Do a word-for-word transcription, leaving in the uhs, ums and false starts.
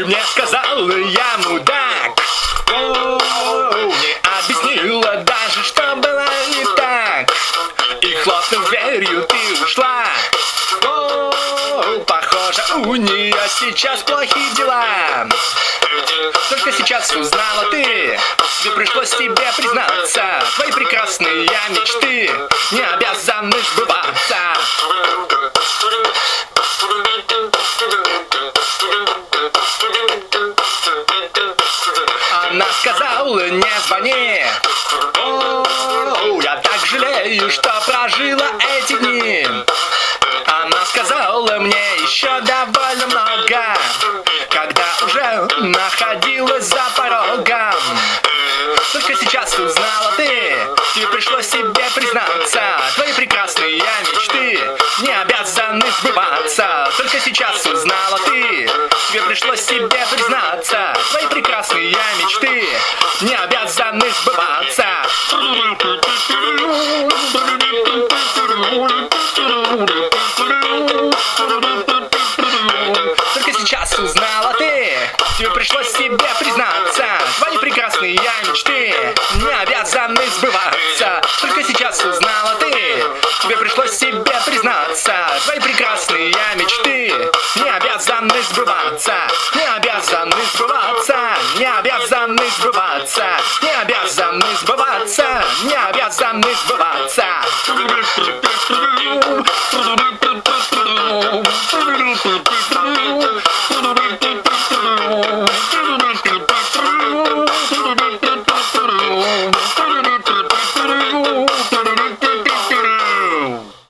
ты мне сказал, я мудак. Оу, не объяснила даже, что было не так. И хлопнув дверью, ты ушла. Оу, похоже, у нее сейчас плохие дела. Только сейчас узнала ты, тебе пришлось тебе признаться. Твои прекрасные мечты не обязаны сбываться. Она сказала, не звони. О, я так жалею, что прожила эти дни. Она сказала мне еще довольно много, когда уже находилась за порогом. Только сейчас узнала ты, тебе пришлось себе признаться. Твои прекрасные мечты не обязаны сбываться. Только сейчас узнала ты, тебе пришлось себе признаться. Твои прекрасные мечты не обязаны сбываться. Только сейчас узнала ты, тебе пришлось себе признаться. Твои прекрасные мечты не обязаны сбываться. Только сейчас узнала ты, тебе пришлось себе признаться. Твои прекрасные мечты не обязаны сбываться. Не обязаны сбываться. Не обязаны сбываться. Не обязаны сбываться. Не обязаны сбываться.